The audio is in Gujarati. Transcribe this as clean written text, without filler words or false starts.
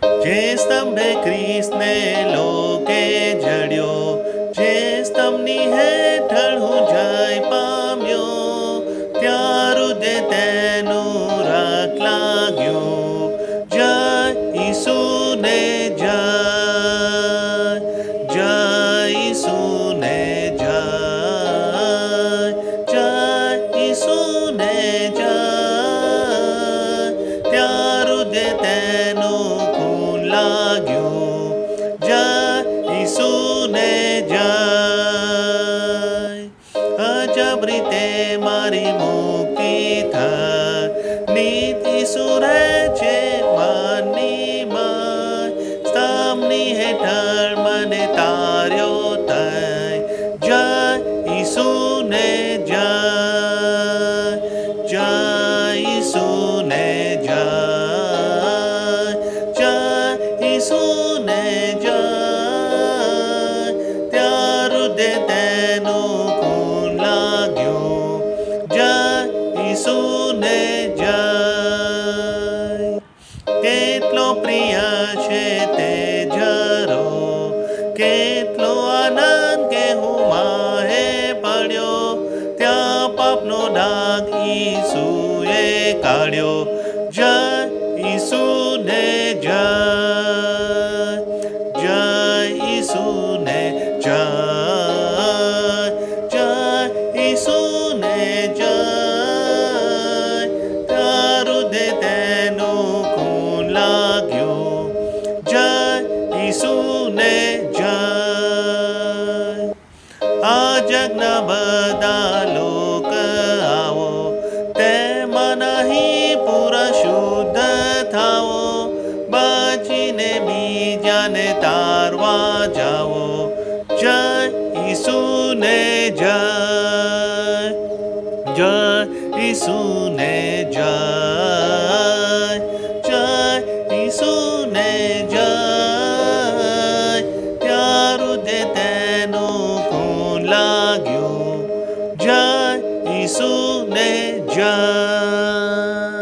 જે સ્તંભે ખ્રિસ્તને લોકે જડ્યો, જે સ્તંભની હેઠળ હું જય પામ્યો, ત્યાં હૃદય તેનું રાખ લાગ્યું. જય ઈસુને જય, જય ઈસુને જય, જય ઈસુને જય. ત્યાં હૃદય તેનું ખૂન લાગ્યું. જય ઈસુને જય. અજબ રીતે મારી મુક્તિ થઈ, નિત ઈસુ રહે છે માની માય. સ્તંભની હેઠળ મને તાર્યો તઈ. જય ઈસુને જય, જય ઈસુને જય, જય ઈસુને જય. ત્યાં હૃદય તેનું ખૂન લાગ્યું. જય ઈસુને જય. કેટલો પ્રિય છે તે જરો, કેટલો આનંદ કે હું માહે પડ્યો. ત્યાં પાપનો ડાઘ ઈસુએ કાઢ્યો. જય ઈસુને જય, જય ઈસુને જય, જય ઈસુને જય. ત્યાં હૃદય તેનું ખૂન લાગ્યું. જય ઈસુને જય. આ જગના બધા લોક આવો, તેમાં નહીં પૂરા શુદ્ધ થાવો. બચીને બીજાને તારવા જાઓ. જય ઈસુને જય, જય ઈસુ